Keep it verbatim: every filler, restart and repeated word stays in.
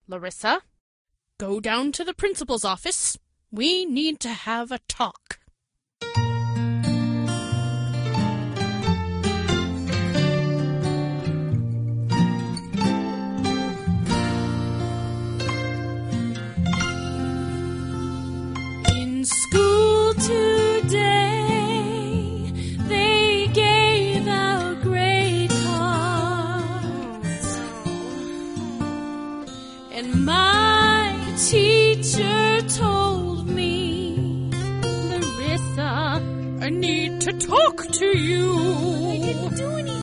Larissa, go down to the principal's office. We need to have a talk. In school today, they gave out grade cards, and my teacher told me, Larissa, I need to talk to you.